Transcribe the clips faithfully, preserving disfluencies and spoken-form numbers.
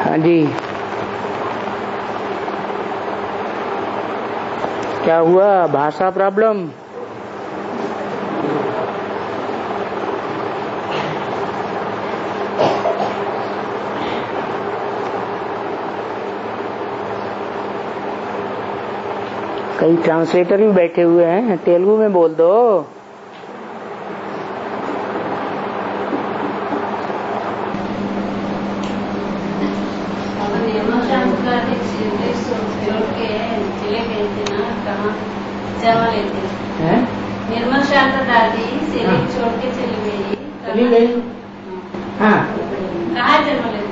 हाँ जी, क्या हुआ? भाषा प्रॉब्लम? कई ट्रांसलेटर भी बैठे हुए हैं, तेलुगु में बोल दो। निर्मल शांत दादी से छोड़ के चली गई। चली गई? हाँ। कहाँ जन्म लेते?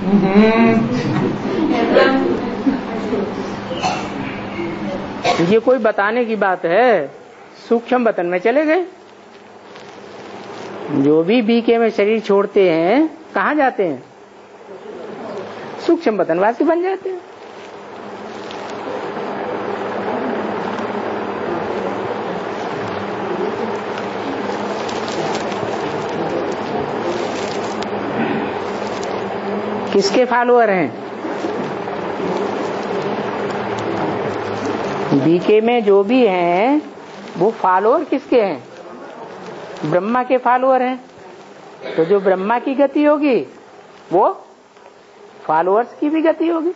ये कोई बताने की बात है? सूक्ष्म वतन में चले गए। जो भी बीके में शरीर छोड़ते हैं कहाँ जाते हैं? सूक्ष्म वतनवासी बन जाते हैं। किसके फॉलोअर हैं? बीके में जो भी हैं वो फॉलोअर किसके हैं? ब्रह्मा के फॉलोअर हैं। तो जो ब्रह्मा की गति होगी वो फॉलोअर्स की भी गति होगी।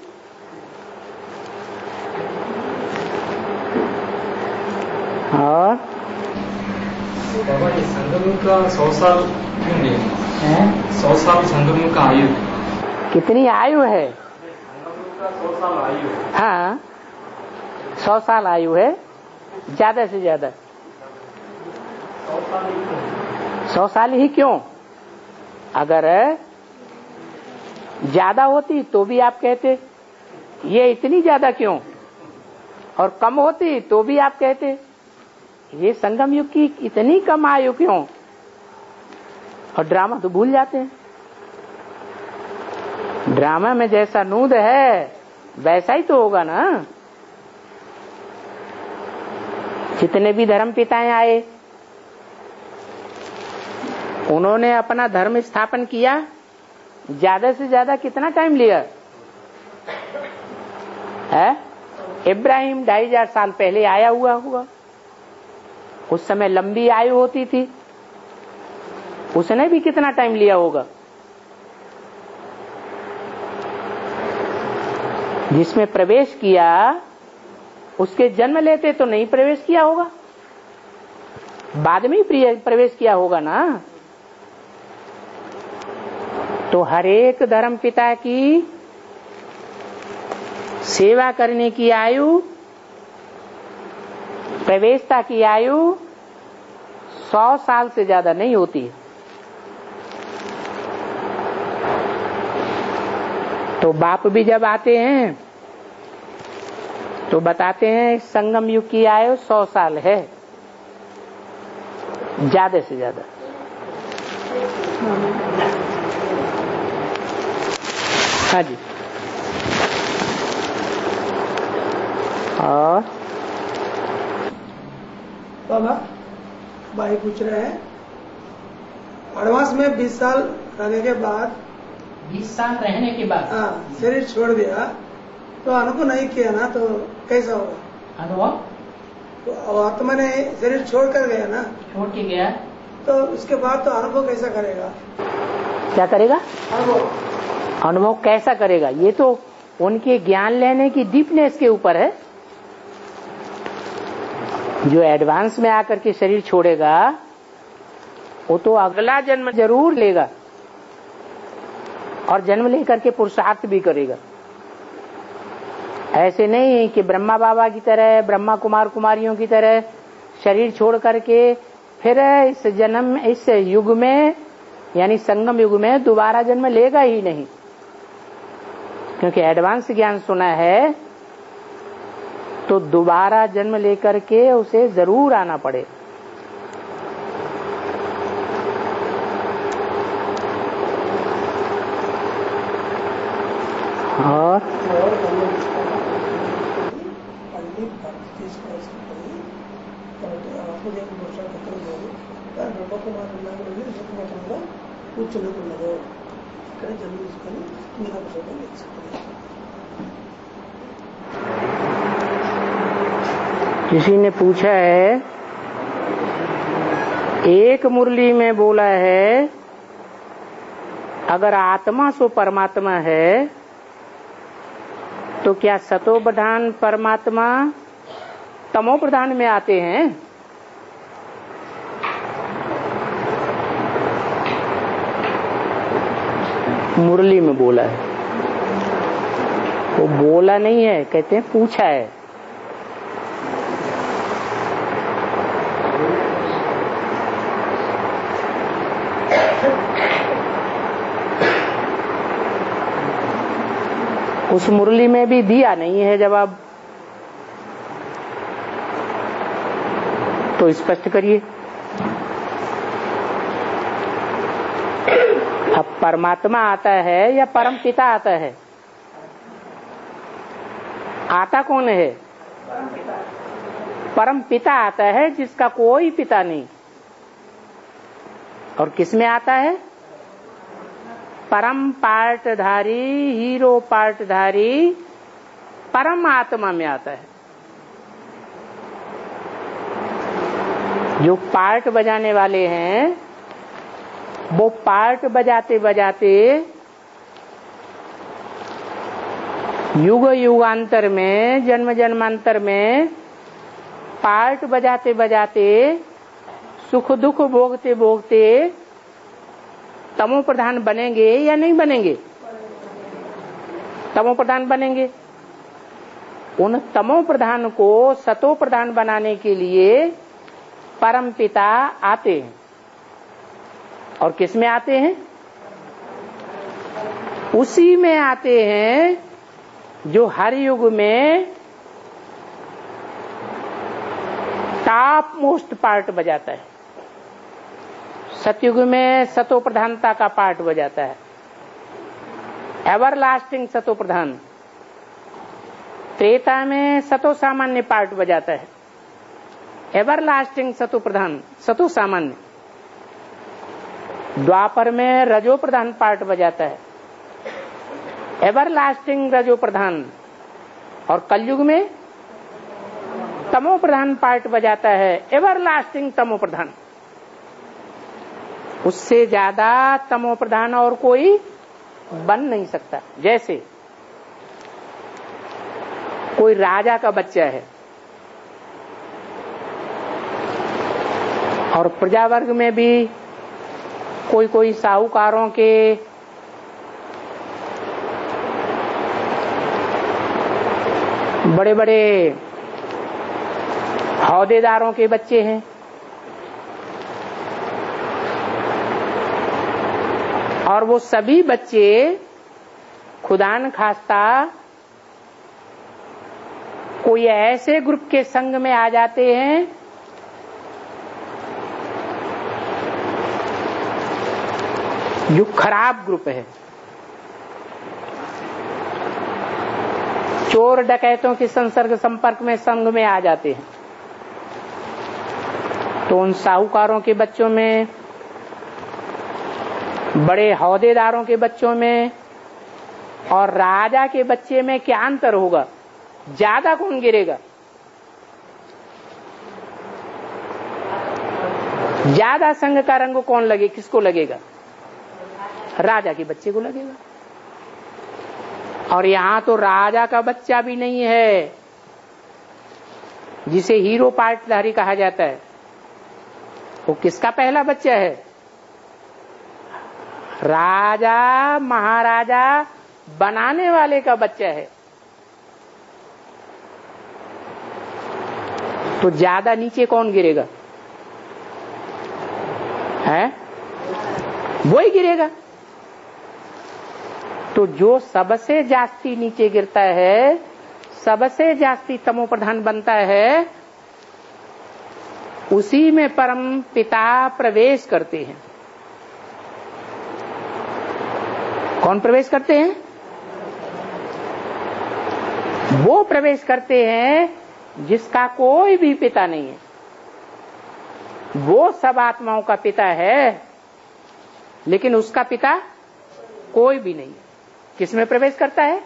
और बाबा ये संगम का सौ साल क्यों नहीं है? सौ साल संगम का आयु कितनी आयु है? संगम का सौ साल आयु है। हाँ, सौ साल आयु है, ज्यादा से ज्यादा सौ साल ही क्यों? सौ साल ही क्यों? अगर ज्यादा होती तो भी आप कहते ये इतनी ज्यादा क्यों, और कम होती तो भी आप कहते ये संगम युग की इतनी कम आयु क्यों। और ड्रामा तो भूल जाते हैं। ड्रामा में जैसा नूद है वैसा ही तो होगा ना। जितने भी धर्म पिताएं आए उन्होंने अपना धर्म स्थापन किया, ज्यादा से ज्यादा कितना टाइम लिया है? इब्राहिम ढाई हजार साल पहले आया हुआ हुआ, उस समय लंबी आयु होती थी, उसने भी कितना टाइम लिया होगा। जिसमें प्रवेश किया उसके जन्म लेते तो नहीं प्रवेश किया होगा, बाद में ही प्रवेश किया होगा ना। तो हर एक धर्म पिता की सेवा करने की आयु, प्रवेशता की आयु सौ साल से ज्यादा नहीं होती। तो बाप भी जब आते हैं तो बताते हैं संगम युग की आयु सौ साल है, ज्यादा से ज्यादा। हाँ जी। और बाबा भाई पूछ रहे हैं, एडवांस में बीस साल रहने के बाद बीस साल रहने के बाद हाँ शरीर छोड़ दिया तो अनुभव नहीं किया ना, तो कैसा होगा अनुभव? तो आत्मा ने शरीर छोड़ कर गया ना, छोड़ के गया तो उसके बाद तो अनुभव कैसा करेगा? क्या करेगा? अनुभव अनुभव कैसा करेगा? ये तो उनके ज्ञान लेने की डीपनेस के ऊपर है। जो एडवांस में आकर के शरीर छोड़ेगा वो तो अगला जन्म जरूर लेगा और जन्म लेकर के पुरुषार्थ भी करेगा। ऐसे नहीं कि ब्रह्मा बाबा की तरह, ब्रह्मा कुमार कुमारियों की तरह शरीर छोड़ करके फिर इस जन्म इस युग में यानी संगम युग में दोबारा जन्म लेगा ही नहीं, क्योंकि एडवांस ज्ञान सुना है तो दोबारा जन्म लेकर के उसे जरूर आना पड़े। और కూర్చున్నది ఇక్కడ जरूर इसको निराकरण में देख सकते हैं। किसी ने पूछा है, एक मुरली में बोला है अगर आत्मा सो परमात्मा है तो क्या सतो प्रधान परमात्मा तमो प्रधान में आते हैं? मुरली में बोला है, वो बोला नहीं है, कहते हैं पूछा है। उस मुरली में भी दिया नहीं है जवाब, तो स्पष्ट करिए। अब परमात्मा आता है या परम पिता आता है? आता कौन है? परम पिता आता है जिसका कोई पिता नहीं। और किसमें आता है? परम पार्टधारी, हीरो पार्टधारी परम आत्मा में आता है। जो पार्ट बजाने वाले हैं वो पार्ट बजाते बजाते युग युगांतर में, जन्म जन्मांतर में पार्ट बजाते बजाते, सुख दुख भोगते भोगते तमो प्रधान बनेंगे या नहीं बनेंगे? तमो प्रधान बनेंगे। उन तमो प्रधान को सतो प्रधान बनाने के लिए परम पिता आते हैं। और किस में आते हैं? उसी में आते हैं जो हर युग में टॉप मोस्ट पार्ट बजाता है। सतयुग में सतो प्रधानता का पार्ट बजाता है, एवर लास्टिंग सतो प्रधान। त्रेता में सतो सामान्य पार्ट बजाता है, एवर लास्टिंग सतो प्रधान, सतो सामान्य। द्वापर में रजो प्रधान पार्ट बजाता है, एवर लास्टिंग रजो प्रधान। और कलयुग में तमो प्रधान पार्ट बजाता है, एवर लास्टिंग तमो प्रधान। उससे ज्यादा तमो प्रधान और कोई बन नहीं सकता। जैसे कोई राजा का बच्चा है और प्रजा वर्ग में भी कोई कोई साहूकारों के बड़े बड़े औहदेदारों के बच्चे हैं, और वो सभी बच्चे खुदा न खास्ता कोई ऐसे ग्रुप के संग में आ जाते हैं जो खराब ग्रुप है। चोर डकैतों के संसर्ग संपर्क में संग में आ जाते हैं। तो उन साहूकारों के बच्चों में, बड़े औहदेदारों के बच्चों में और राजा के बच्चे में क्या अंतर होगा? ज्यादा कौन गिरेगा? ज्यादा संग का रंग कौन लगे, किसको लगेगा? राजा के बच्चे को लगेगा। और यहां तो राजा का बच्चा भी नहीं है जिसे हीरो पार्टधारी कहा जाता है। वो किसका पहला बच्चा है? राजा महाराजा बनाने वाले का बच्चा है। तो ज्यादा नीचे कौन गिरेगा? है वो ही गिरेगा। तो जो सबसे जास्ती नीचे गिरता है, सबसे जास्ती तमो प्रधान बनता है, उसी में परम पिता प्रवेश करते हैं। कौन प्रवेश करते हैं? वो प्रवेश करते हैं जिसका कोई भी पिता नहीं है। वो सब आत्माओं का पिता है, लेकिन उसका पिता कोई भी नहीं। किसमें प्रवेश करता है?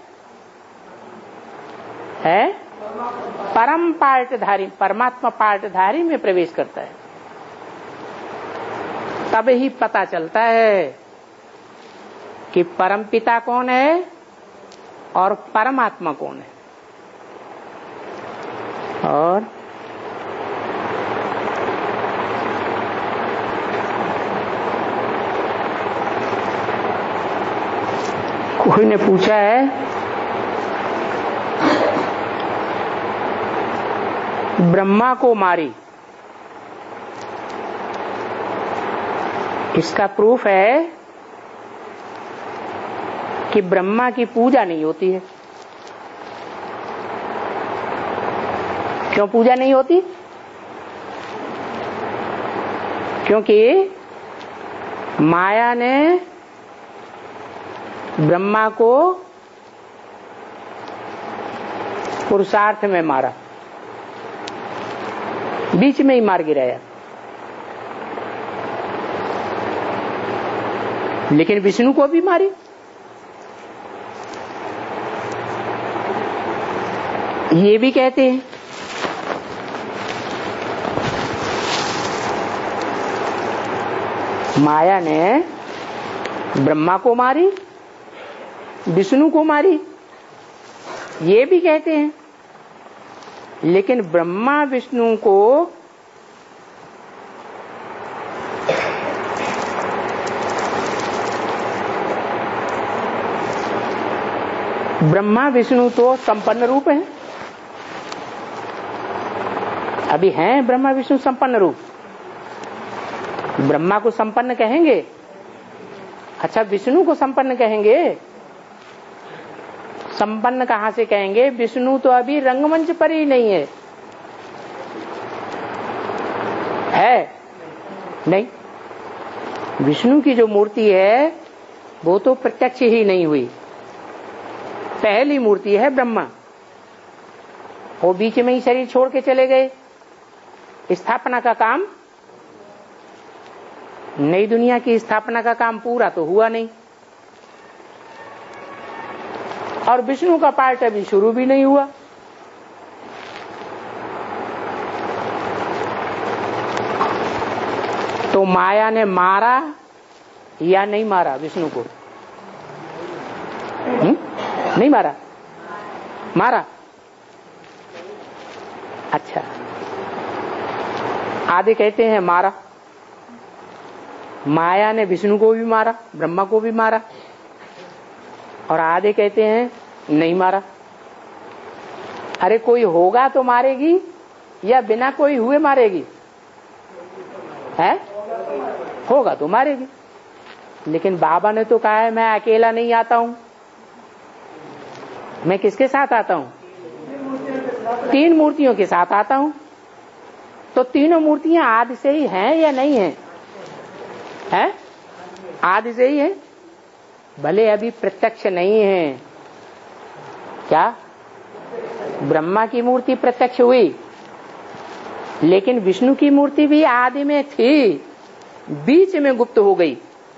है परम पार्टधारी, परमात्मा पार्टधारी में प्रवेश करता है। तब ही पता चलता है कि परम पिता कौन है और परमात्मा कौन है। और कोई ने पूछा है ब्रह्मा को मारी, इसका प्रूफ है कि ब्रह्मा की पूजा नहीं होती है। क्यों पूजा नहीं होती? क्योंकि माया ने ब्रह्मा को पुरुषार्थ में मारा, बीच में ही मार गिराया। लेकिन विष्णु को भी मारी। ये भी कहते हैं माया ने ब्रह्मा को मारी, विष्णु को मारी, ये भी कहते हैं। लेकिन ब्रह्मा विष्णु को ब्रह्मा विष्णु तो संपन्न रूप है, अभी हैं ब्रह्मा विष्णु संपन्न रूप। ब्रह्मा को संपन्न कहेंगे, अच्छा विष्णु को संपन्न कहेंगे। संपन्न कहां से कहेंगे? विष्णु तो अभी रंगमंच पर ही नहीं है। है नहीं, विष्णु की जो मूर्ति है वो तो प्रत्यक्ष ही नहीं हुई। पहली मूर्ति है ब्रह्मा, वो बीच में ही शरीर छोड़ के चले गए। स्थापना का काम, नई दुनिया की स्थापना का काम पूरा तो हुआ नहीं, और विष्णु का पार्ट अभी शुरू भी नहीं हुआ। तो माया ने मारा या नहीं मारा विष्णु को? हुँ? नहीं मारा? मारा। अच्छा, आधे कहते हैं मारा, माया ने विष्णु को भी मारा, ब्रह्मा को भी मारा, और आधे कहते हैं नहीं मारा। अरे कोई होगा तो मारेगी या बिना कोई हुए मारेगी? है, होगा तो मारेगी। लेकिन बाबा ने तो कहा है मैं अकेला नहीं आता हूं, मैं किसके साथ आता हूं? तीन मूर्तियों के साथ आता हूं। तो तीनों मूर्तियां आदि से ही हैं या नहीं है? हैं? आदि से ही है, भले अभी प्रत्यक्ष नहीं है। क्या? ब्रह्मा की मूर्ति प्रत्यक्ष हुई, लेकिन विष्णु की मूर्ति भी आदि में थी, बीच में गुप्त हो गई।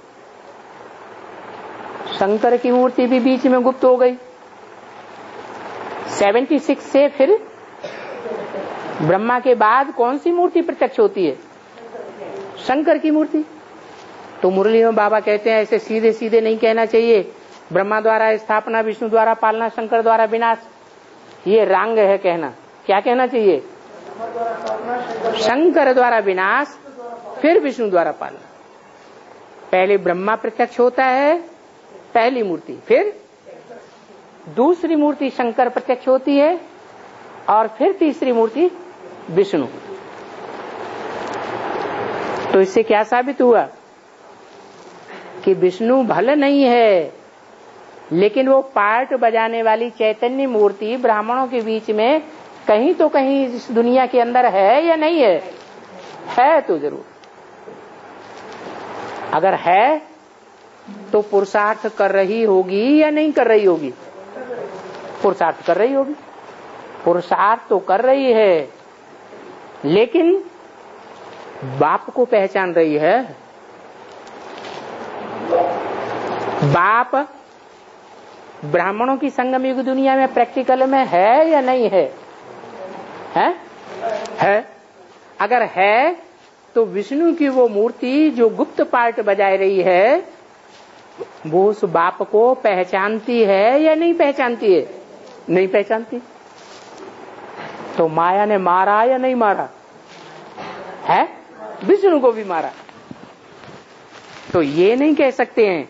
शंकर की मूर्ति भी बीच में गुप्त हो गई। छिहत्तर से फिर ब्रह्मा के बाद कौन सी मूर्ति प्रत्यक्ष होती है? शंकर की मूर्ति। तो मुरली में बाबा कहते हैं ऐसे सीधे सीधे नहीं कहना चाहिए, ब्रह्मा द्वारा स्थापना, विष्णु द्वारा पालना, शंकर द्वारा विनाश। ये रंग है कहना। क्या कहना चाहिए? शंकर द्वारा विनाश, फिर विष्णु द्वारा पालना। पहले ब्रह्मा प्रत्यक्ष होता है, पहली मूर्ति, फिर दूसरी मूर्ति शंकर प्रत्यक्ष होती है, और फिर तीसरी मूर्ति विष्णु। तो इससे क्या साबित हुआ कि विष्णु भले नहीं है, लेकिन वो पार्ट बजाने वाली चैतन्य मूर्ति ब्राह्मणों के बीच में कहीं तो कहीं इस दुनिया के अंदर है या नहीं है? है तो जरूर। अगर है तो पुरुषार्थ कर रही होगी या नहीं कर रही होगी? पुरुषार्थ कर रही होगी। पुरुषार्थ तो कर रही है, लेकिन बाप को पहचान रही है। बाप ब्राह्मणों की संगम युग दुनिया में प्रैक्टिकल में है या नहीं है? है? है। अगर है तो विष्णु की वो मूर्ति जो गुप्त पार्ट बजाय रही है वो उस बाप को पहचानती है या नहीं पहचानती है? नहीं पहचानती। तो माया ने मारा या नहीं मारा? है, विष्णु को भी मारा। तो ये नहीं कह सकते हैं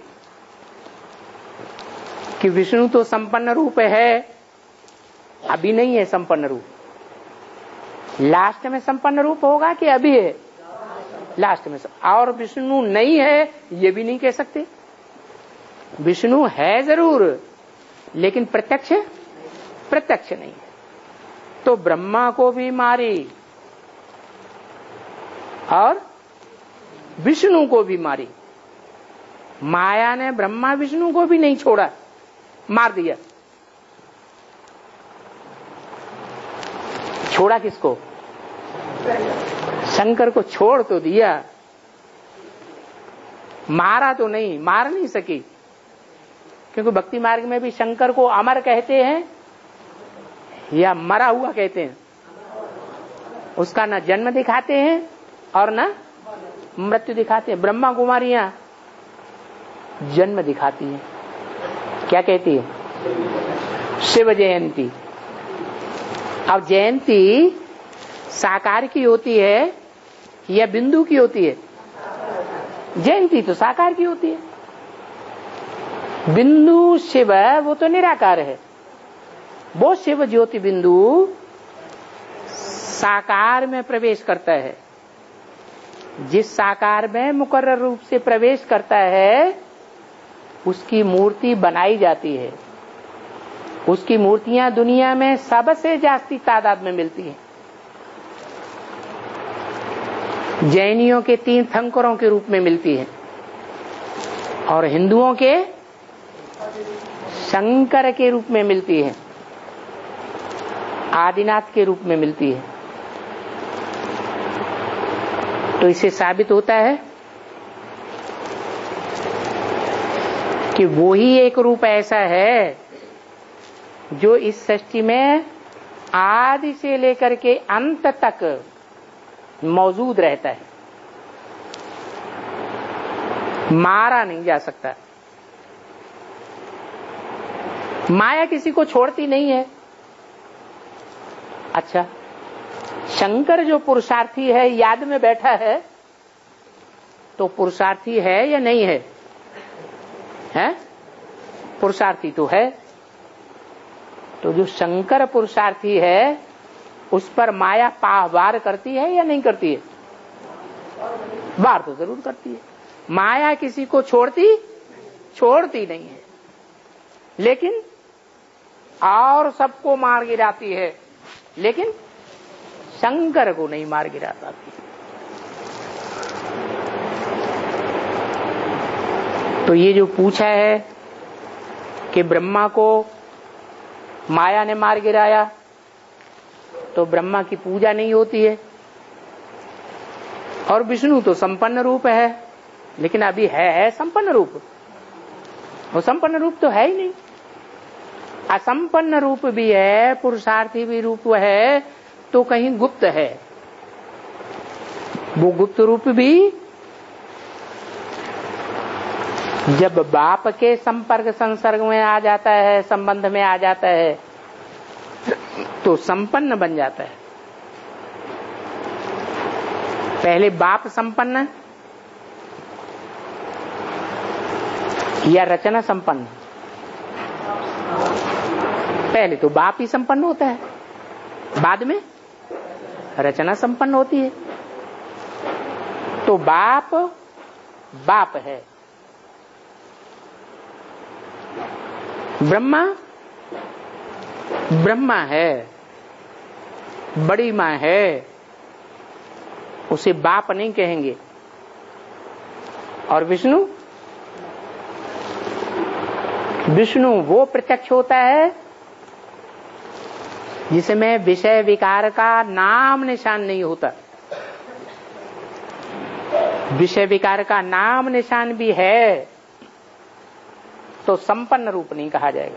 कि विष्णु तो संपन्न रूप है, अभी नहीं है संपन्न रूप। लास्ट में संपन्न रूप होगा कि अभी है? लास्ट में। और विष्णु नहीं है ये भी नहीं कह सकते। विष्णु है जरूर लेकिन प्रत्यक्ष प्रत्यक्ष नहीं है। तो ब्रह्मा को भी मारी और विष्णु को भी मारी। माया ने ब्रह्मा विष्णु को भी नहीं छोड़ा, मार दिया। छोड़ा किसको? शंकर को छोड़ तो दिया, मारा तो नहीं, मार नहीं सकी। क्योंकि भक्ति मार्ग में भी शंकर को अमर कहते हैं या मरा हुआ कहते हैं। उसका न जन्म दिखाते हैं और न मृत्यु दिखाते हैं। ब्रह्मा कुमारियां जन्म दिखाती हैं। क्या कहती है? शिव जयंती। अब जयंती साकार की होती है या बिंदु की होती है? जयंती तो साकार की होती है। बिंदु शिव वो तो निराकार है। वो शिव ज्योति बिंदु साकार में प्रवेश करता है। जिस साकार में मुकर्रर रूप से प्रवेश करता है उसकी मूर्ति बनाई जाती है। उसकी मूर्तियां दुनिया में सबसे जास्ती तादाद में मिलती हैं। जैनियों के तीर्थंकरों के रूप में मिलती है और हिंदुओं के शंकर के रूप में मिलती है, आदिनाथ के रूप में मिलती है। तो इससे साबित होता है कि वो ही एक रूप ऐसा है जो इस सृष्टि में आदि से लेकर के अंत तक मौजूद रहता है। मारा नहीं जा सकता। माया किसी को छोड़ती नहीं है। अच्छा, शंकर जो पुरुषार्थी है, याद में बैठा है, तो पुरुषार्थी है या नहीं है? है? पुरुषार्थी तो है। तो जो शंकर पुरुषार्थी है उस पर माया पाह वार करती है या नहीं करती है? वार तो जरूर करती है। माया किसी को छोड़ती छोड़ती नहीं है, लेकिन और सबको मार गिराती है, लेकिन शंकर को नहीं मार गिरा पाती। तो ये जो पूछा है कि ब्रह्मा को माया ने मार गिराया, तो ब्रह्मा की पूजा नहीं होती है। और विष्णु तो संपन्न रूप है, लेकिन अभी है है संपन्न रूप? वो संपन्न रूप तो है ही नहीं। असंपन्न रूप भी है, पुरुषार्थी भी रूप है, तो कहीं गुप्त है। वो गुप्त रूप भी जब बाप के संपर्क संसर्ग में आ जाता है, संबंध में आ जाता है, तो संपन्न बन जाता है। पहले बाप संपन्न या रचना संपन्न? पहले तो बाप ही संपन्न होता है, बाद में रचना संपन्न होती है। तो बाप बाप है। ब्रह्मा ब्रह्मा है, बड़ी मां है, उसे बाप नहीं कहेंगे। और विष्णु विष्णु वो प्रत्यक्ष होता है जिसमें विषय विकार का नाम निशान नहीं होता। विषय विकार का नाम निशान भी है तो संपन्न रूप नहीं कहा जाएगा।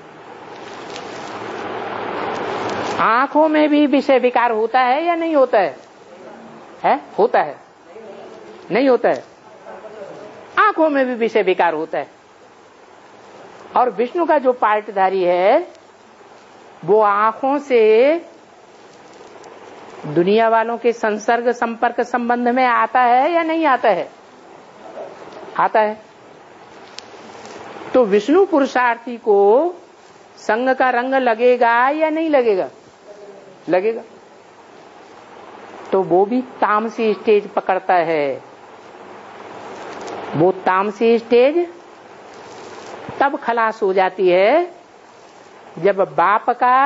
आंखों में भी विषय विकार होता है या नहीं होता है? है? होता है? नहीं होता है? आंखों में भी विषय विकार होता है। और विष्णु का जो पार्टधारी है वो आंखों से दुनिया वालों के संसर्ग संपर्क संबंध में आता है या नहीं आता है? आता है। तो विष्णु पुरुषार्थी को संग का रंग लगेगा या नहीं लगेगा? लगेगा। तो वो भी तामसी स्टेज पकड़ता है। वो तामसी स्टेज तब खलास हो जाती है जब बाप का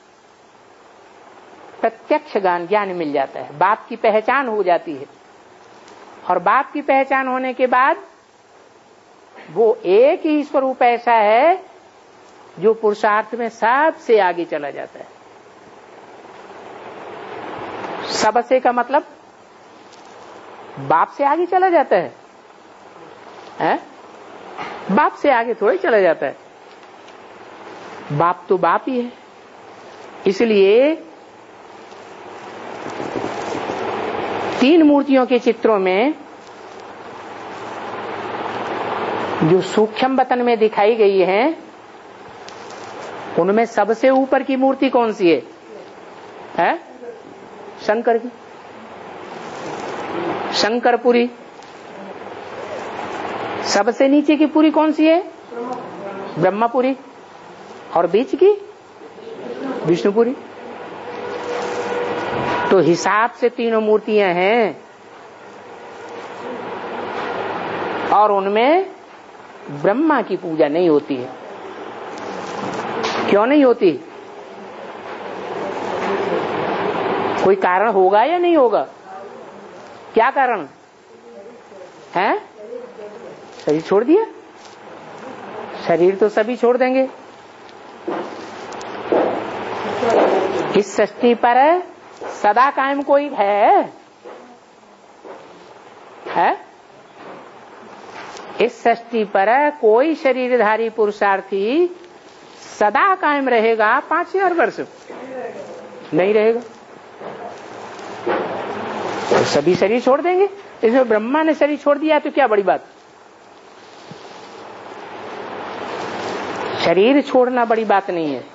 प्रत्यक्ष ज्ञान ज्ञान मिल जाता है, बाप की पहचान हो जाती है। और बाप की पहचान होने के बाद वो एक ही स्वरूप ऐसा है जो पुरुषार्थ में सबसे आगे चला जाता है। सबसे का मतलब बाप से आगे चला जाता है, है? बाप से आगे थोड़ी चला जाता है। बाप तो बाप ही है। इसलिए तीन मूर्तियों के चित्रों में जो सूक्ष्म वतन में दिखाई गई है उनमें सबसे ऊपर की मूर्ति कौन सी है? है? शंकर की, शंकरपुरी। सबसे नीचे की पुरी कौन सी है? ब्रह्मपुरी। और बीच की विष्णुपुरी। तो हिसाब से तीनों मूर्तियां हैं और उनमें ब्रह्मा की पूजा नहीं होती है। क्यों नहीं होती? कोई कारण होगा या नहीं होगा? क्या कारण है? शरीर छोड़ दिया। शरीर तो सभी छोड़ देंगे। इस सृष्टि पर सदा कायम कोई है? है? इस सृष्टि पर कोई शरीरधारी पुरुषार्थी सदा कायम रहेगा पांच हजार वर्ष? नहीं रहेगा। तो सभी शरीर छोड़ देंगे। इसमें ब्रह्मा ने शरीर छोड़ दिया तो क्या बड़ी बात? शरीर छोड़ना बड़ी बात नहीं है,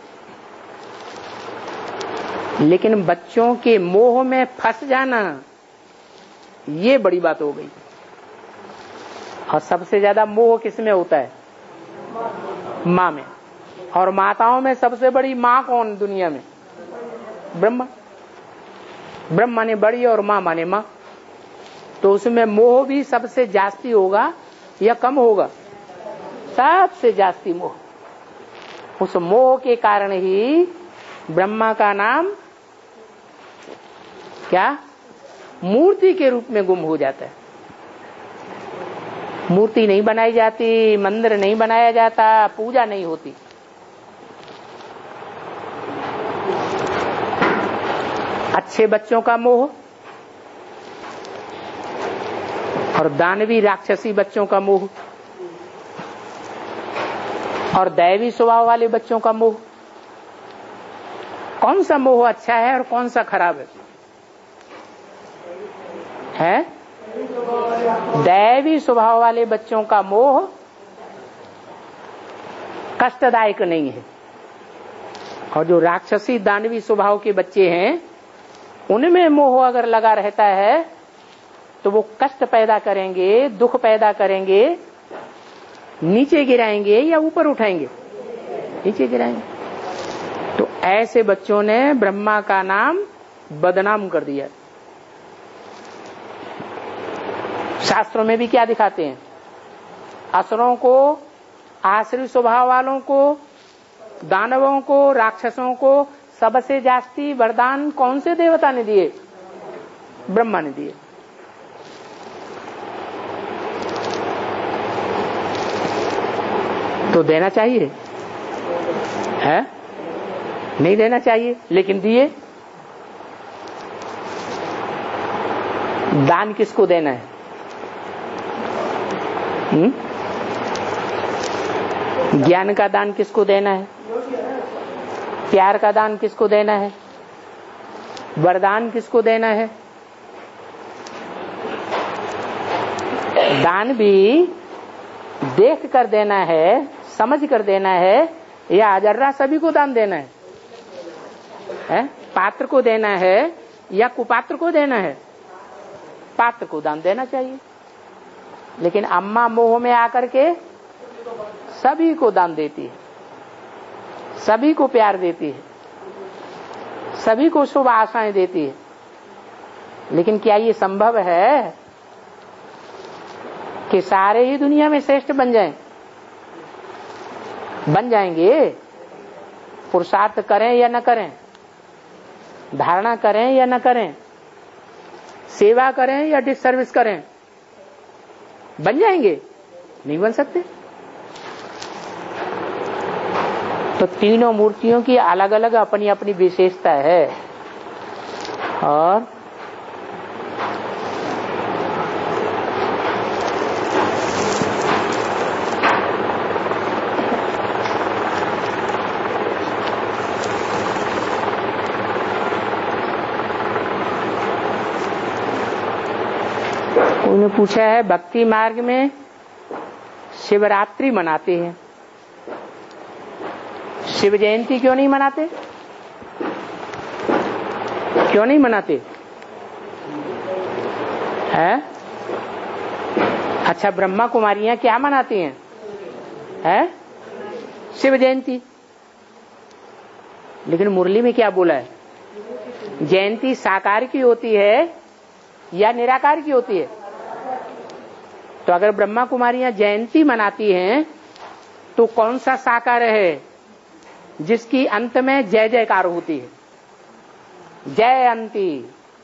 लेकिन बच्चों के मोह में फंस जाना ये बड़ी बात हो गई। और सबसे ज्यादा मोह किसमें होता है? माँ में। और माताओं में सबसे बड़ी माँ कौन दुनिया में? ब्रह्मा। ब्रह्मा ने बड़ी और माँ माने माँ। तो उसमें मोह भी सबसे जास्ती होगा या कम होगा? सबसे जास्ती मोह। उस मोह के कारण ही ब्रह्मा का नाम क्या? मूर्ति के रूप में गुम हो जाता है। मूर्ति नहीं बनाई जाती, मंदिर नहीं बनाया जाता, पूजा नहीं होती। अच्छे बच्चों का मोह और दानवी राक्षसी बच्चों का मोह और दैवी स्वभाव वाले बच्चों का मोह, कौन सा मोह अच्छा है और कौन सा खराब है? है? दैवी स्वभाव वाले बच्चों का मोह कष्टदायक नहीं है। और जो राक्षसी दानवी स्वभाव के बच्चे हैं उनमें मोह अगर लगा रहता है तो वो कष्ट पैदा करेंगे, दुख पैदा करेंगे, नीचे गिराएंगे या ऊपर उठाएंगे? नीचे गिराएंगे। तो ऐसे बच्चों ने ब्रह्मा का नाम बदनाम कर दिया। शास्त्रों में भी क्या दिखाते हैं? असुरों को, आश्रित स्वभाव वालों को, दानवों को, राक्षसों को सबसे जास्ती वरदान कौन से देवता ने दिए? ब्रह्मा ने दिए। तो देना चाहिए? है? नहीं देना चाहिए, लेकिन दिए। दान किसको देना है? हुँ? ज्ञान का दान किसको देना है? प्यार का दान किसको देना है? वरदान किसको देना है? दान भी देख कर देना है, समझ कर देना है, या अजर्रा सभी को दान देना है? है? पात्र को देना है या कुपात्र को देना है? पात्र को दान देना चाहिए। लेकिन अम्मा मोह में आकर के सभी को दान देती है, सभी को प्यार देती है, सभी को शुभ आशाएं देती है। लेकिन क्या ये संभव है कि सारे ही दुनिया में श्रेष्ठ बन जाएं? बन जाएंगे। पुरुषार्थ करें या न करें, धारणा करें या न करें, सेवा करें या डिसर्विस करें, बन जाएंगे? नहीं बन सकते। तो तीनों मूर्तियों की अलग अलग अपनी अपनी विशेषता है। और उन्होंने पूछा है, भक्ति मार्ग में शिवरात्रि मनाते हैं, शिव जयंती क्यों नहीं मनाते? क्यों नहीं मनाते हैं? अच्छा, ब्रह्मा कुमारियां क्या मनाती हैं? है शिव जयंती। लेकिन मुरली में क्या बोला है? जयंती साकार की होती है या निराकार की होती है? तो अगर ब्रह्मा कुमारियां जयंती मनाती हैं तो कौन सा साकार है जिसकी अंत में जय जयकार होती है? जयंती।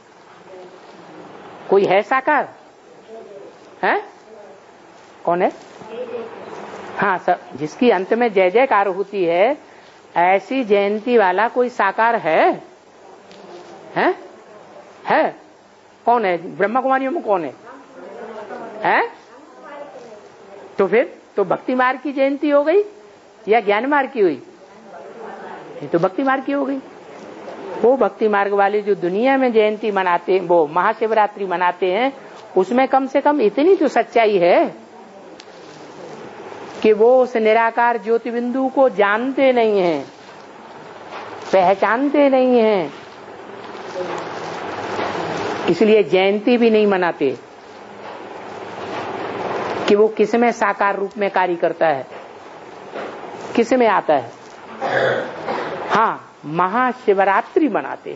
कोई है साकार? है? कौन है? हाँ सब, जिसकी अंत में जय जयकार होती है, ऐसी जयंती वाला कोई साकार है? है? है? कौन है? ब्रह्मा कुमारियों में कौन है? है? तो फिर तो भक्ति मार्ग की जयंती हो गई या ज्ञान मार्ग की हुई? ये तो भक्ति मार्ग की हो गई। वो भक्ति मार्ग वाले जो दुनिया में जयंती मनाते हैं, वो महाशिवरात्रि मनाते हैं, उसमें कम से कम इतनी तो सच्चाई है कि वो उस निराकार ज्योति बिंदु को जानते नहीं हैं, पहचानते नहीं हैं, इसलिए जयंती भी नहीं मनाते कि वो किस में साकार रूप में कार्य करता है, किस में आता है। हाँ, महाशिवरात्रि मनाते।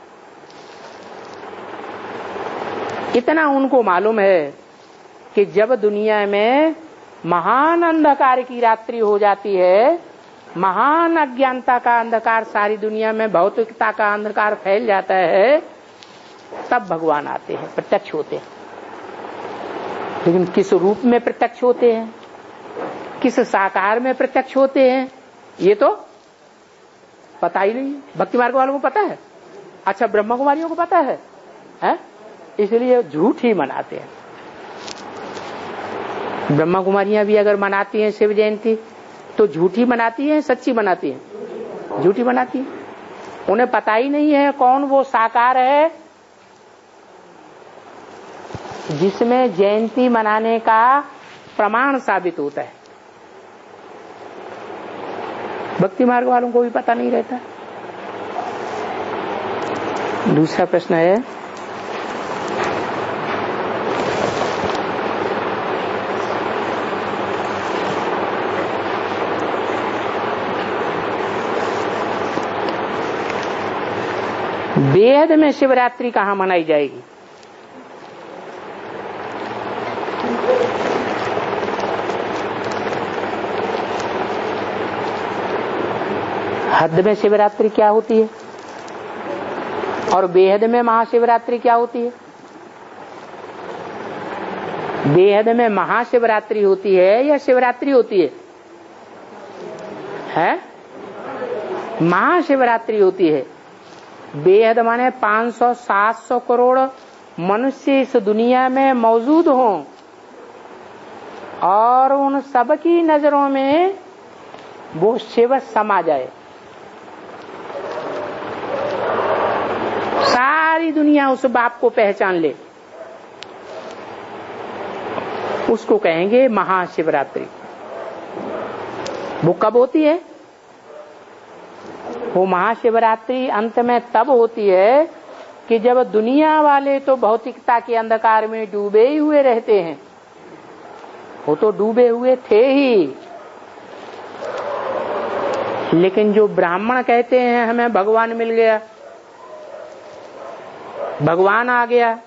इतना उनको मालूम है कि जब दुनिया में महान अंधकार की रात्रि हो जाती है, महान अज्ञानता का अंधकार सारी दुनिया में, भौतिकता का अंधकार फैल जाता है, तब भगवान आते हैं, प्रत्यक्ष होते हैं। लेकिन किस रूप में प्रत्यक्ष होते हैं, किस साकार में प्रत्यक्ष होते हैं, ये तो पता ही नहीं। भक्ति मार्ग वालों को पता है, अच्छा ब्रह्मा कुमारियों को पता है, है? इसलिए झूठ ही मनाते हैं। ब्रह्मा कुमारियां भी अगर मनाती हैं शिव जयंती तो झूठी मनाती हैं, सच्ची मनाती हैं? झूठी मनाती हैं। उन्हें पता ही नहीं है कौन वो साकार है जिसमें जयंती मनाने का प्रमाण साबित होता है। भक्ति मार्ग वालों को भी पता नहीं रहता। दूसरा प्रश्न है, वेद में शिवरात्रि कहाँ मनाई जाएगी? हद में शिवरात्रि क्या होती है और बेहद में महाशिवरात्रि क्या होती है? बेहद में महाशिवरात्रि होती है या शिवरात्रि होती है? है? महाशिवरात्रि होती है। बेहद माने पाँच सौ सात सौ करोड़ मनुष्य इस दुनिया में मौजूद हों और उन सब की नजरों में वो शिव समा जाए। सारी दुनिया उस बाप को पहचान ले, उसको कहेंगे महाशिवरात्रि। वो कब होती है? वो महाशिवरात्रि अंत में तब होती है कि जब दुनिया वाले तो भौतिकता के अंधकार में डूबे ही हुए रहते हैं। वो तो डूबे हुए थे ही, लेकिन जो ब्राह्मण कहते हैं हमें भगवान मिल गया, भगवान आ गया,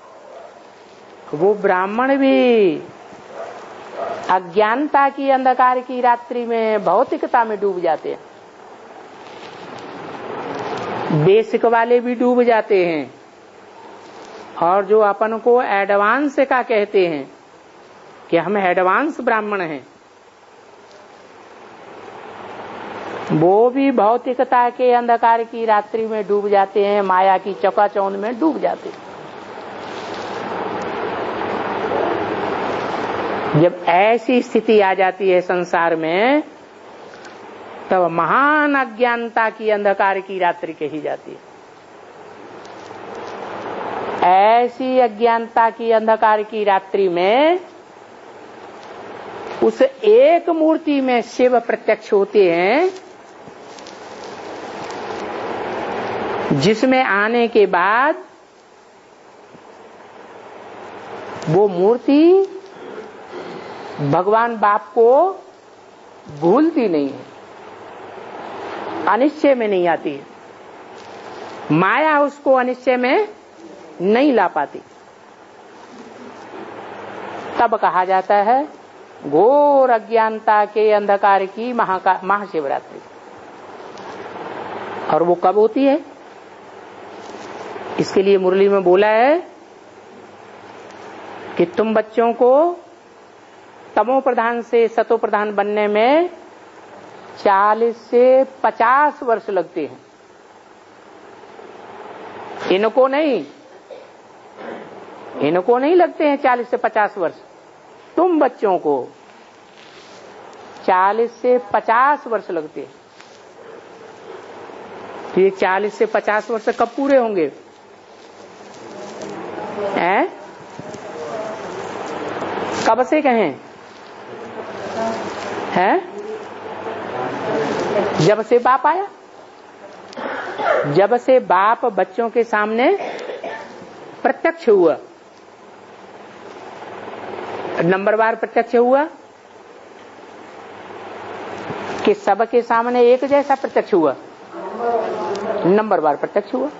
वो ब्राह्मण भी अज्ञानता की अंधकार की रात्रि में भौतिकता में डूब जाते हैं। बेसिक वाले भी डूब जाते हैं, और जो अपन को एडवांस का कहते हैं कि हम एडवांस ब्राह्मण हैं, वो भी भौतिकता के अंधकार की रात्रि में डूब जाते हैं, माया की चकाचौंध में डूब जाते हैं। जब ऐसी स्थिति आ जाती है संसार में, तब महान अज्ञानता की अंधकार की रात्रि कही जाती है। ऐसी अज्ञानता की अंधकार की रात्रि में उस एक मूर्ति में शिव प्रत्यक्ष होते हैं, जिसमें आने के बाद वो मूर्ति भगवान बाप को भूलती नहीं है, अनिश्चय में नहीं आती है, माया उसको अनिश्चय में नहीं ला पाती। तब कहा जाता है घोर अज्ञानता के अंधकार की महाका महाशिवरात्रि। और वो कब होती है? इसके लिए मुरली में बोला है कि तुम बच्चों को तमो प्रधान से सतो प्रधान बनने में चालीस से पचास वर्ष लगते हैं। इनको नहीं, इनको नहीं लगते हैं चालीस से पचास वर्ष, तुम बच्चों को चालीस से पचास वर्ष लगते हैं। तो ये चालीस से पचास वर्ष कब पूरे होंगे? हैं? कब से कहें? हैं? जब से बाप आया, जब से बाप बच्चों के सामने प्रत्यक्ष हुआ, नंबरवार प्रत्यक्ष हुआ कि सबके सामने एक जैसा प्रत्यक्ष हुआ, नंबरवार प्रत्यक्ष हुआ।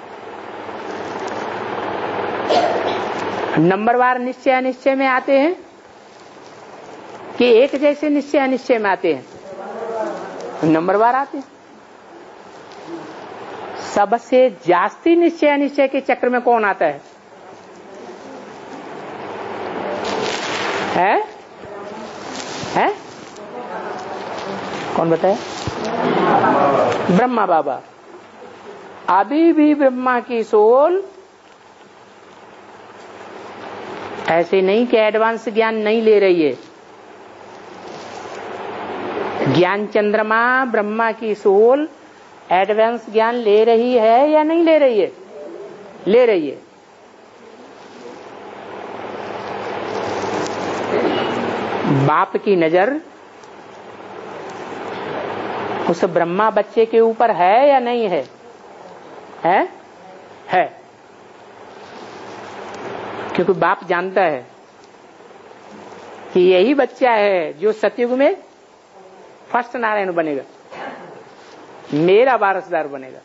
नंबरवार निश्चय अनिश्चय में आते हैं कि एक जैसे निश्चय अनिश्चय में आते हैं? नंबरवार आते हैं। सबसे जास्ती निश्चय अनिश्चय के चक्र में कौन आता है? है? है? कौन बताए? ब्रह्मा बाबा। अभी भी ब्रह्मा की सोल ऐसे नहीं कि एडवांस ज्ञान नहीं ले रही है। ज्ञान चंद्रमा ब्रह्मा की सोल एडवांस ज्ञान ले रही है या नहीं ले रही है? ले रही है। बाप की नजर उस ब्रह्मा बच्चे के ऊपर है या नहीं है? है? है। क्योंकि बाप जानता है कि यही बच्चा है जो सतयुग में फर्स्ट नारायण बनेगा, मेरा वारसदार बनेगा।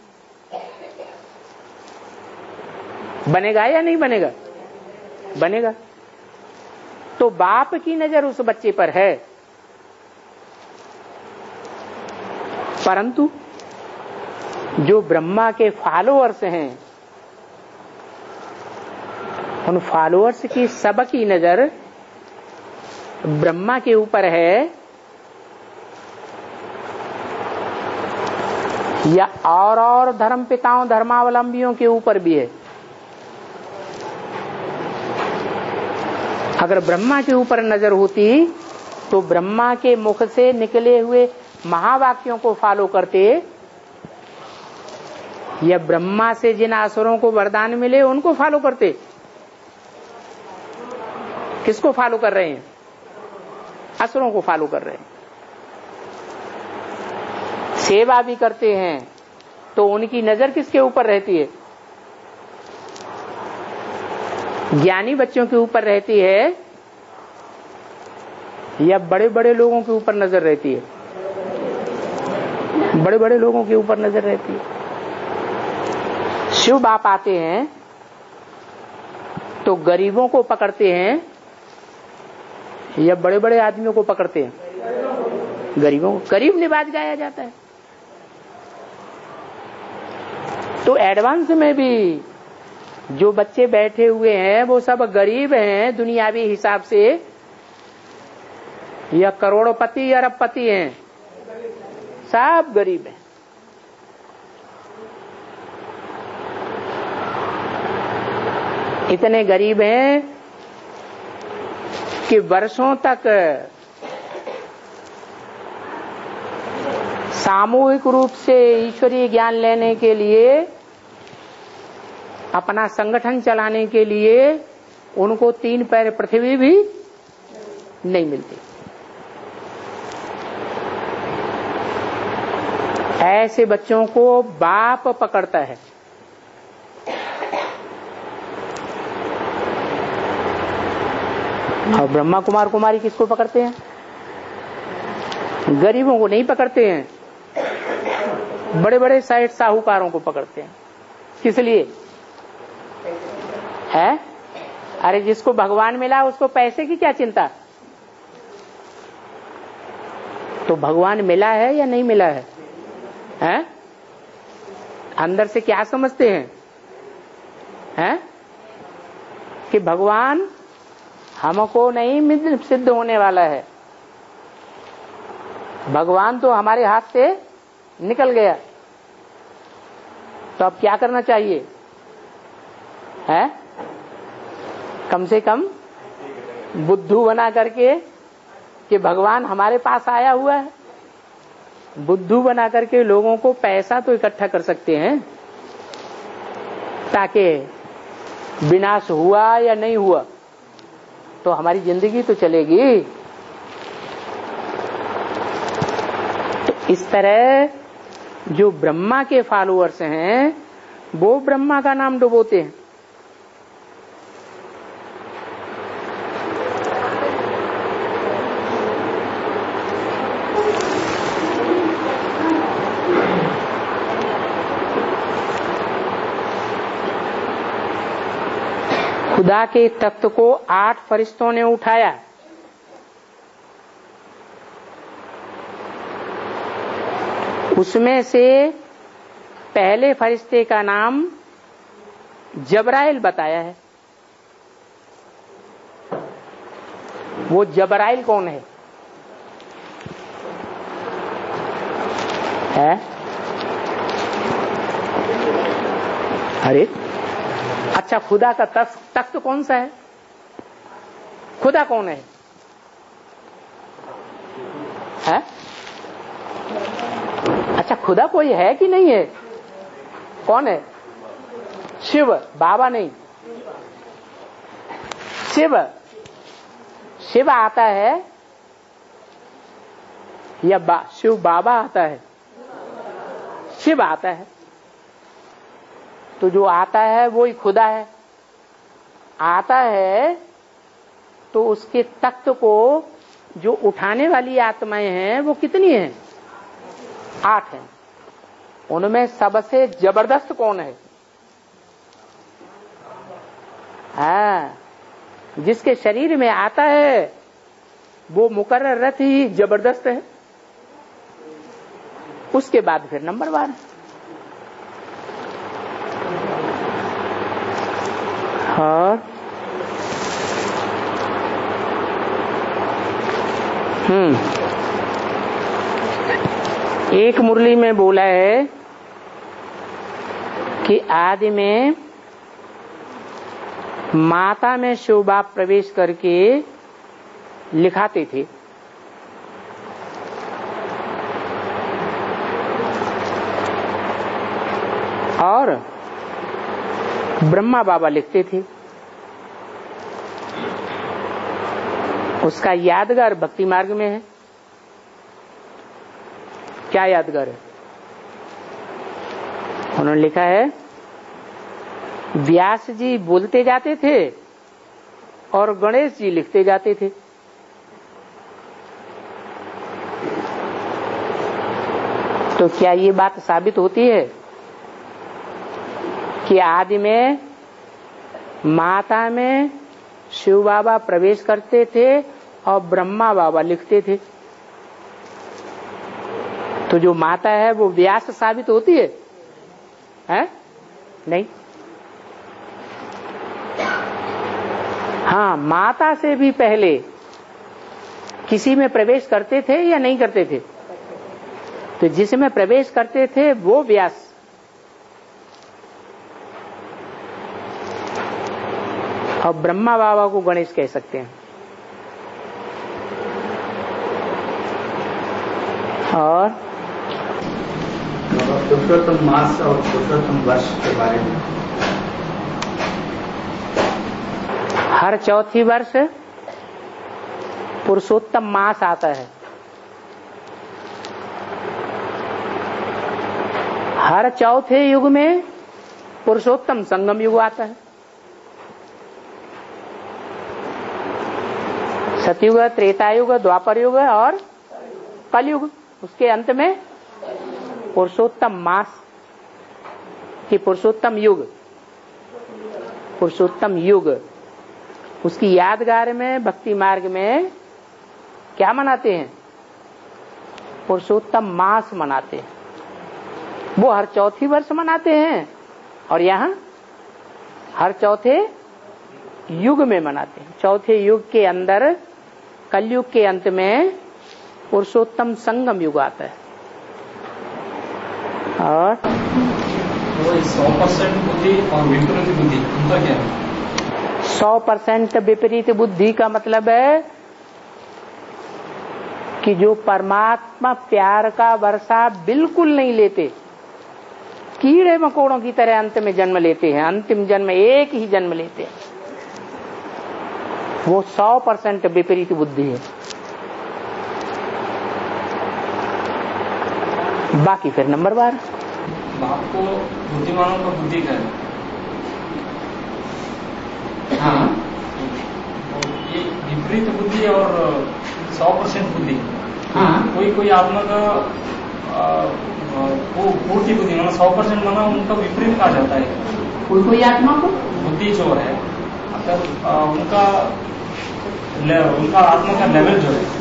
बनेगा या नहीं बनेगा? बनेगा। तो बाप की नजर उस बच्चे पर है, परंतु जो ब्रह्मा के फॉलोअर्स हैं, उन फॉलोअर्स की सबकी नजर ब्रह्मा के ऊपर है या और और धर्म पिताओं धर्मावलंबियों के ऊपर भी है। अगर ब्रह्मा के ऊपर नजर होती तो ब्रह्मा के मुख से निकले हुए महावाक्यों को फॉलो करते, या ब्रह्मा से जिन असुरों को वरदान मिले उनको फॉलो करते? किसको फॉलो कर रहे हैं? असुरों को फॉलो कर रहे हैं। सेवा भी करते हैं तो उनकी नजर किसके ऊपर रहती है? ज्ञानी बच्चों के ऊपर रहती है या बड़े बड़े लोगों के ऊपर नजर रहती है? बड़े बड़े लोगों के ऊपर नजर रहती है। शिव बाप आते हैं तो गरीबों को पकड़ते हैं या बड़े बड़े आदमियों को पकड़ते हैं? गरीबों को। गरीब निवाज गाया जाता है। तो एडवांस में भी जो बच्चे बैठे हुए हैं वो सब गरीब हैं दुनियावी हिसाब से, या करोड़पति अरबपति हैं? सब गरीब हैं। इतने गरीब हैं कि वर्षों तक सामूहिक रूप से ईश्वरीय ज्ञान लेने के लिए, अपना संगठन चलाने के लिए उनको तीन पैर पृथ्वी भी नहीं मिलती। ऐसे बच्चों को बाप पकड़ता है। और ब्रह्मा कुमार कुमारी किसको पकड़ते हैं? गरीबों को नहीं पकड़ते हैं, बड़े बड़े साइड साहूकारों को पकड़ते हैं। किस लिए है? अरे जिसको भगवान मिला उसको पैसे की क्या चिंता? तो भगवान मिला है या नहीं मिला है? हैं? अंदर से क्या समझते हैं? हैं? कि भगवान हमको नहीं सिद्ध होने वाला है, भगवान तो हमारे हाथ से निकल गया। तो अब क्या करना चाहिए? है कम से कम बुद्धू बना करके कि भगवान हमारे पास आया हुआ है, बुद्धू बना करके लोगों को पैसा तो इकट्ठा कर सकते हैं ताकि विनाश हुआ या नहीं हुआ तो हमारी जिंदगी तो चलेगी। तो इस तरह जो ब्रह्मा के फॉलोअर्स हैं वो ब्रह्मा का नाम डुबोते हैं। खुदा के तख्त को आठ फरिश्तों ने उठाया। उसमें से पहले फरिश्ते का नाम जबराइल बताया है। वो जबराइल कौन है? है? अरे अच्छा, खुदा का तख्त तख्त कौन सा है? खुदा कौन है? है? अच्छा, खुदा कोई है कि नहीं है? कौन है? शिव, बाबा नहीं। शिव शिव आता है या बा, शिव बाबा आता है? शिव आता है। तो जो आता है वो ही खुदा है। आता है तो उसके तख्त को जो उठाने वाली आत्माएं हैं वो कितनी हैं? आठ हैं। उनमें सबसे जबरदस्त कौन है? हाँ, जिसके शरीर में आता है वो मुकर्रर रथ ही जबरदस्त है। उसके बाद फिर नंबर वन। और हम्म एक मुरली में बोला है कि आदि में माता में शिव बाप प्रवेश करके लिखाते थे और ब्रह्मा बाबा लिखते थे। उसका यादगार भक्ति मार्ग में है। क्या यादगार है? उन्होंने लिखा है, व्यास जी बोलते जाते थे और गणेश जी लिखते जाते थे। तो क्या ये बात साबित होती है कि आदि में माता में शिव बाबा प्रवेश करते थे और ब्रह्मा बाबा लिखते थे? तो जो माता है वो व्यास साबित होती है, है? नहीं। हाँ, माता से भी पहले किसी में प्रवेश करते थे या नहीं करते थे? तो जिसमें प्रवेश करते थे वो व्यास। और ब्रह्मा बाबा को गणेश कह सकते हैं। और पुरुषोत्तम मास और पुरुषोत्तम वर्ष के बारे में, हर चौथी वर्ष पुरुषोत्तम मास आता है। हर चौथे युग में पुरुषोत्तम संगम युग आता है। सतयुग, त्रेता युग, द्वापर युग और कलयुग, उसके अंत में पुरुषोत्तम मास की पुरुषोत्तम युग, पुरुषोत्तम युग। उसकी यादगार में भक्ति मार्ग में क्या मनाते हैं? पुरुषोत्तम मास मनाते हैं। वो हर चौथी वर्ष मनाते हैं और यहाँ हर चौथे युग में मनाते हैं। चौथे युग के अंदर कलयुग के अंत में पुरुषोत्तम संगम युग आता है। और सौ परसेंट बुद्धि और विपरीत बुद्धि उनका क्या है? सौ परसेंट विपरीत बुद्धि का मतलब है कि जो परमात्मा प्यार का वर्षा बिल्कुल नहीं लेते, कीड़े मकोड़ों की तरह अंत में जन्म लेते हैं, अंतिम जन्म एक ही जन्म लेते हैं, वो सौ परसेंट विपरीत बुद्धि है। बाकी फिर नंबर बार आपको बुद्धिमानों का बुद्धि का है। हाँ, ये विपरीत बुद्धि और सौ परसेंट बुद्धि। हाँ, कोई कोई आत्मा का वो पूर्ति बुद्धि माना सौ परसेंट माना उनका विपरीत कहा जाता है। कोई कोई आत्मा को बुद्धि जो है अगर उनका उनका आत्मा का लेवल जो है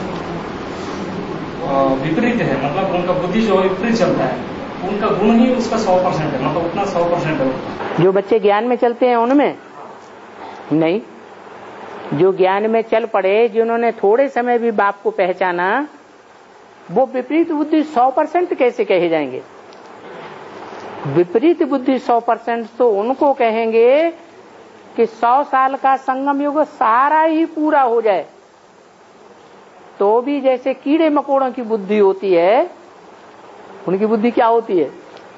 विपरीत है, मतलब उनका बुद्धि जो विपरीत चलता है, उनका गुण ही उसका सौ परसेंट है, मतलब उतना सौ परसेंट है। जो बच्चे ज्ञान में चलते हैं उनमें नहीं, जो ज्ञान में चल पड़े, जिन्होंने थोड़े समय भी बाप को पहचाना, वो विपरीत बुद्धि सौ परसेंट कैसे कहे जाएंगे? विपरीत बुद्धि सौ परसेंट तो उनको कहेंगे कि सौ साल का संगम युग सारा ही पूरा हो जाए तो भी जैसे कीड़े मकोड़ों की बुद्धि होती है, उनकी बुद्धि क्या होती है?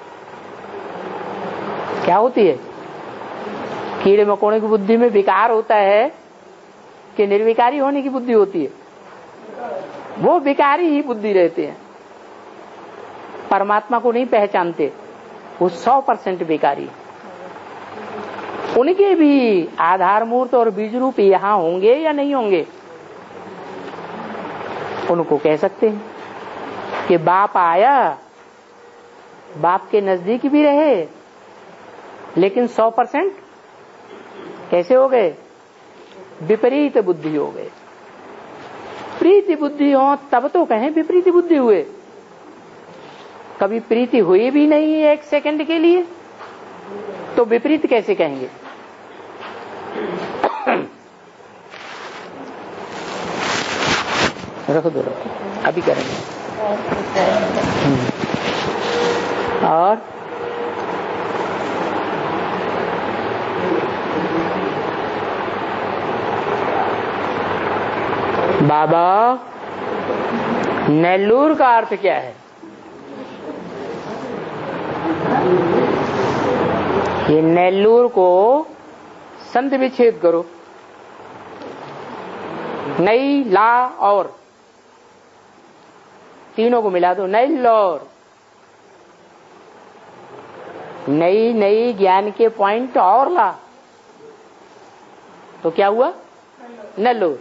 क्या होती है? कीड़े मकोड़ों की बुद्धि में विकार होता है कि निर्विकारी होने की बुद्धि होती है? वो विकारी ही बुद्धि रहते हैं, परमात्मा को नहीं पहचानते, वो सौ परसेंट विकारी। उनके भी आधार मूर्त और बीज रूप यहाँ होंगे या नहीं होंगे? उनको कह सकते हैं कि बाप आया, बाप के नजदीक भी रहे, लेकिन सौ परसेंट कैसे हो गए? विपरीत बुद्धि हो गए। प्रीति बुद्धि हो तब तो कहें विपरीत बुद्धि हुए। कभी प्रीति हुई भी नहीं एक सेकंड के लिए तो विपरीत कैसे कहेंगे? रख दो, रखो, अभी करेंगे। और बाबा, नेल्लूर का अर्थ क्या है? ये नेल्लूर को संध विच्छेद करो, नई ला और तीनों को मिला दो, नेल्लोर। नई नई ज्ञान के पॉइंट और ला तो क्या हुआ? नेल्लोर।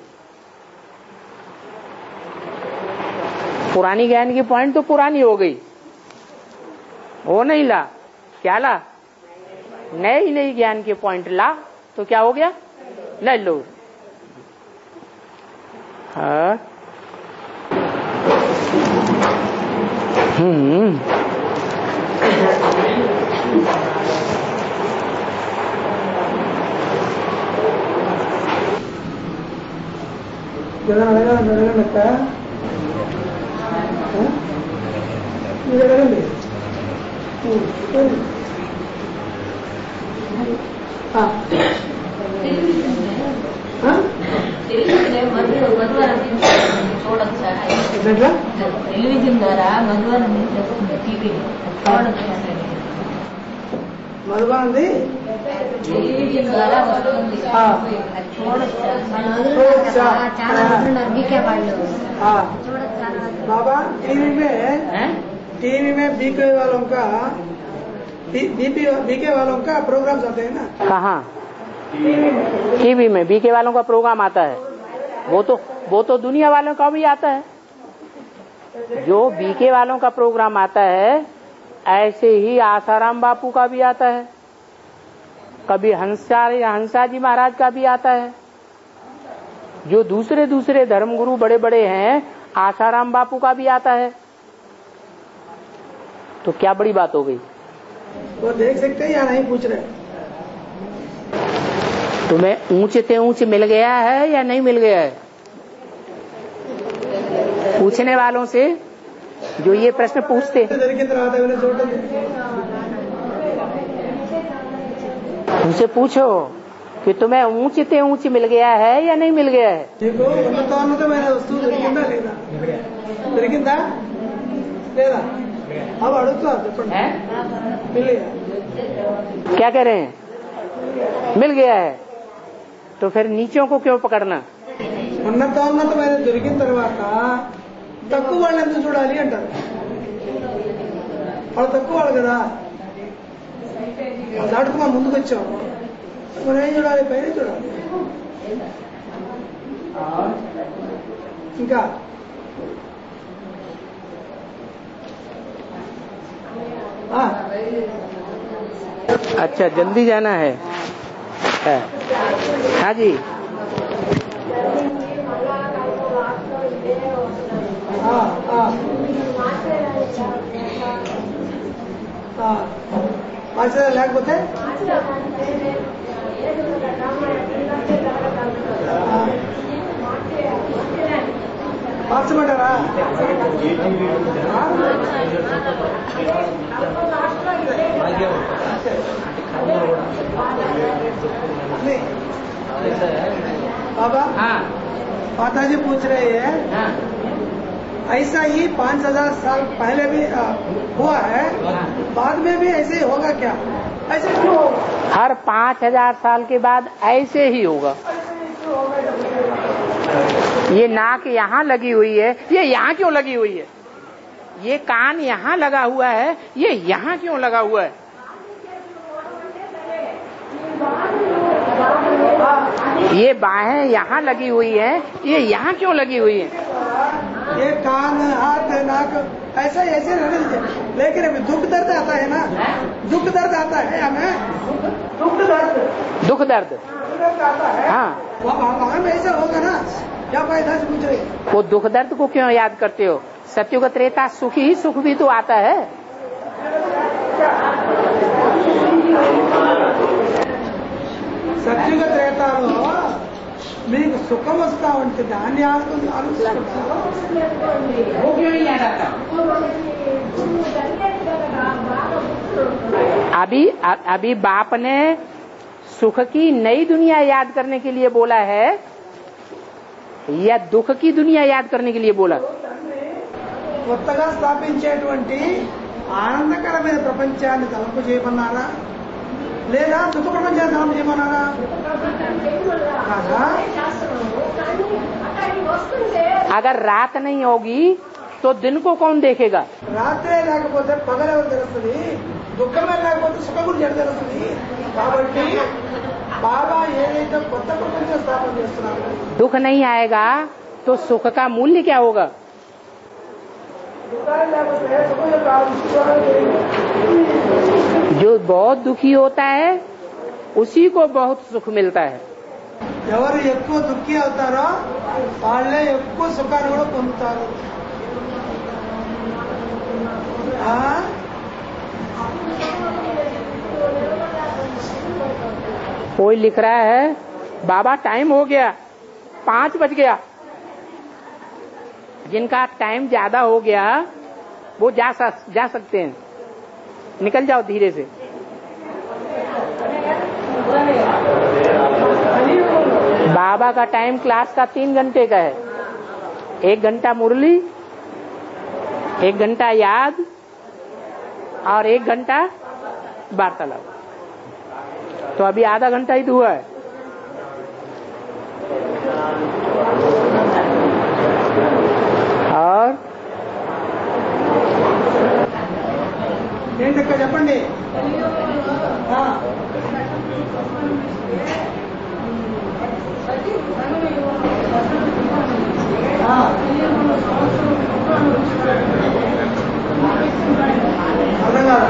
पुरानी ज्ञान की पॉइंट तो पुरानी हो गई, वो नहीं ला, क्या ला? नई नई ज्ञान के पॉइंट ला तो क्या हो गया? नेल्लोर। हाँ हम्म జగన్ అడగండి అడగండి అక్క మీరు అడగండి టెలివిజన్ ద్వారా మధువరం టీవీ మధుబాంది టెలివిజన్ ద్వారా వస్తుంది, बाबा टीवी में टीवी में बीके वालों का बीपी बीके वालों का प्रोग्राम आते हैं ना? कहाँ? टीवी में बीके वालों का प्रोग्राम आता है, वो तो वो तो दुनिया वालों का भी आता है। जो बीके वालों का प्रोग्राम आता है ऐसे ही आसाराम बापू का भी आता है, कभी हंसा हंसा जी महाराज का भी आता है। जो दूसरे दूसरे धर्मगुरु बड़े बड़े हैं आसाराम बापू का भी आता है। तो क्या बड़ी बात हो गई? वो देख सकते हैं या नहीं पूछ रहे? तुम्हें ऊंचे ते ऊंचे मिल गया है या नहीं मिल गया है? पूछने वालों से जो ये प्रश्न पूछते उनसे पूछो कि तुम्हें ऊंचे ते ऊंचे मिल गया है या नहीं मिल गया है? देखो तो मैंने वस्तु दొరికిందా లేదా దొరికిందా లేదా अब అడుగుతా చెప్పండి मिल गया। क्या कह रहे हैं? मिल गया है तो फिर नीचों को क्यों पकड़ना? ఉన్నత ఉన్నతమైన దొరికిన తర్వాత తక్కువ వాళ్ళని ఎందుకు చూడాలి అంటారు? వాళ్ళు తక్కువ వాళ్ళు కదా, దాటుకు మా ముందుకు వచ్చాము, మనం ఏం చూడాలి? పైన చూడాలి. ఇంకా अच्छा जल्दी जाना है, है। हाँ जी మార్చదా లేకపోతే మార్చమంటారా? बाबा हाँ माता जी पूछ रहे हैं हाँ ऐसा ही पाँच हजार साल पहले भी आ, हुआ है, बाद में भी ऐसे ही होगा क्या? ऐसे क्यों होगा? हर पाँच हजार साल के बाद ऐसे ही होगा। ये नाक यहाँ लगी हुई है, ये यहाँ क्यों लगी हुई है? ये कान यहाँ लगा हुआ है, ये यहाँ क्यों लगा हुआ है? ये बाहें यहाँ लगी हुई है, ये यहाँ क्यों लगी हुई है? ये कान हाथ नाक ऐसा ऐसे रहने दीजिए, लेकिन अभी दुख दर्द आता है ना, दुख दर्द आता है हमें, दुख दर्द दुख दर्द दर्द आता है। हाँ वहाँ में ऐसा होगा ना, क्या फायदा से पूछ रहे? वो दुख दर्द को क्यों याद करते हो? सत्युग त्रेता सुख ही सुख भी तो आता है। సత్యుగ త్రేతాలో మీకు సుఖం వస్తా ఉంటే దాన్ని ఆడుతుంది अभी अभी बाप ने सुख की नई दुनिया याद करने के लिए बोला है या दुख की दुनिया याद करने के लिए बोला? కొత్తగా స్థాపించేటువంటి ఆనందకరమైన ప్రపంచాన్ని తలపు చేయమన్నారా లేదా దుఃఖ ప్రపంచం ధ్యానం చేయమన్నారా? अगर रात नहीं होगी तो दिन को कौन देखेगा? రాత్రే లేకపోతే పగలెవరు తెలుస్తుంది, దుఃఖమే లేకపోతే సుఖం గురించి ఎక్కడ తెలుస్తుంది? కాబట్టి బాబా ఏదైతే కొత్త ప్రపంచం స్థాపన చేస్తున్నారు, दुख नहीं आएगा तो सुख का मूल्य क्या होगा? దుఃఖాలు లేకపోతే సుఖం యొక్క ఆవిష్కారం జరిగింది. जो बहुत दुखी होता है उसी को बहुत सुख मिलता है। ఎవరు ఎక్కువ దుఃఖి అవుతారో వాళ్ళే ఎక్కువ సుఖాన్ని కూడా పొందుతారు. ఆ? कोई लिख रहा है बाबा टाइम हो गया, पांच बज गया। जिनका टाइम ज्यादा हो गया वो जा जा सकते हैं, निकल जाओ धीरे से। बाबा का टाइम क्लास का तीन घंटे का है, एक घंटा मुरली, एक घंटा याद और एक घंटा वार्तालाप। तो अभी आधा घंटा ही तो हुआ है। और ఏంటక్క చెప్పండి. ఆ. ఆ. అర్థం కాదు.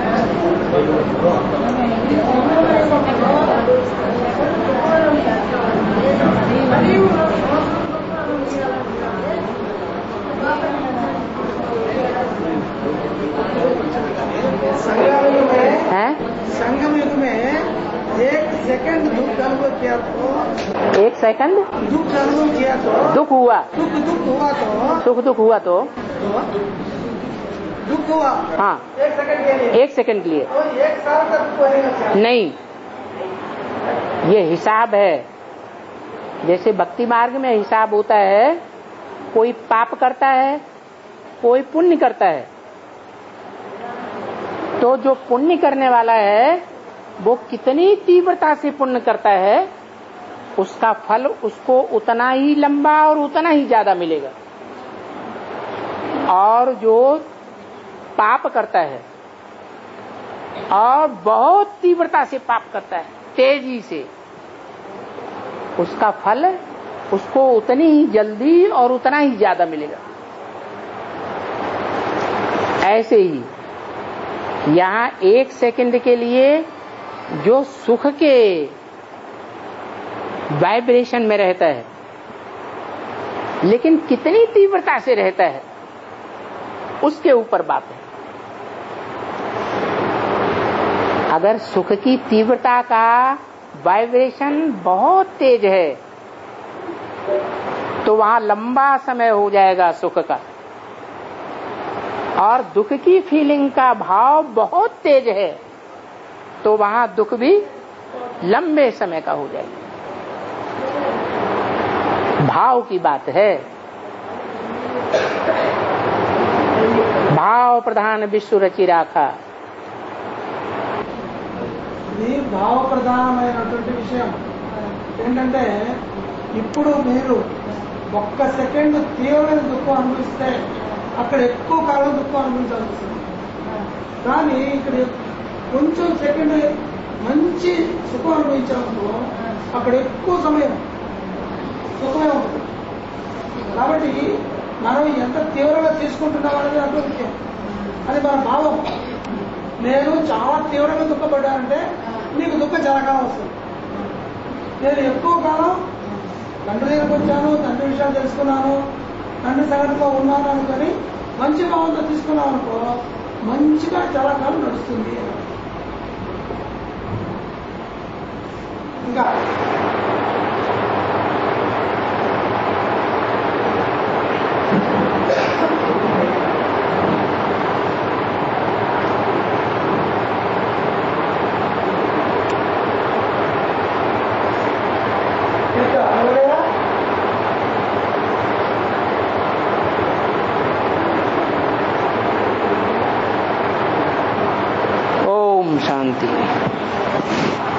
संगम युग में एक सेकंड दुख अनुभव किया तो एक सेकंड दुख अनुभव किया तो दुख हुआ, दुख दुख हुआ तो सुख दुख हुआ तो तो दुख हुआ हाँ एक सेकंड के लिए, एक सेकंड के लिए तो एक साल तक दुख होने का नहीं। ये हिसाब है, जैसे भक्ति मार्ग में हिसाब होता है, कोई पाप करता है कोई पुण्य करता है। तो जो पुण्य करने वाला है वो कितनी तीव्रता से पुण्य करता है उसका फल उसको उतना ही लंबा और उतना ही ज्यादा मिलेगा। और जो पाप करता है और बहुत तीव्रता से पाप करता है, तेजी से, उसका फल उसको उतनी ही जल्दी और उतना ही ज्यादा मिलेगा। ऐसे ही यहाँ एक सेकंड के लिए जो सुख के वाइब्रेशन में रहता है, लेकिन कितनी तीव्रता से रहता है उसके ऊपर बात है। अगर सुख की तीव्रता का वाइब्रेशन बहुत तेज है तो वहां लंबा समय हो जाएगा सुख का, और दुख की फीलिंग का भाव बहुत तेज है तो वहां दुख भी लंबे समय का हो जाएगा। भाव की बात है। भाव प्रधान विश्व रची राखा। ఇది భావ ప్రధానమైనటువంటి విషయం ఏంటంటే, ఇప్పుడు మీరు ఒక్క సెకండ్ తీవ్రమైన దుఃఖం అనుభవిస్తే అక్కడ ఎక్కువ కాలం దుఃఖం అనుభవించాల్సి వస్తుంది. కానీ ఇక్కడ కొంచెం సెకండ్ మంచి సుఖం అనుభవించాలనుకో అక్కడ ఎక్కువ సమయం సుఖమే ఉంటుంది. కాబట్టి మనం ఎంత తీవ్రంగా తీసుకుంటున్నాం అనేది అంత ముఖ్యం. అది మన భావం. నేను చాలా తీవ్రంగా దుఃఖపడ్డానంటే నీకు దుఃఖం చాలా కాలం వస్తుంది. నేను ఎక్కువ కాలం తండ్రి దగ్గరకు వచ్చాను, తండ్రి విషయాలు తెలుసుకున్నాను, తండ్రి సంగతిలో ఉన్నాను అనుకొని మంచి భావంతో తీసుకున్నాం అనుకో మంచిగా చాలా కాలం నడుస్తుంది. ఇంకా ओम ओम शांति।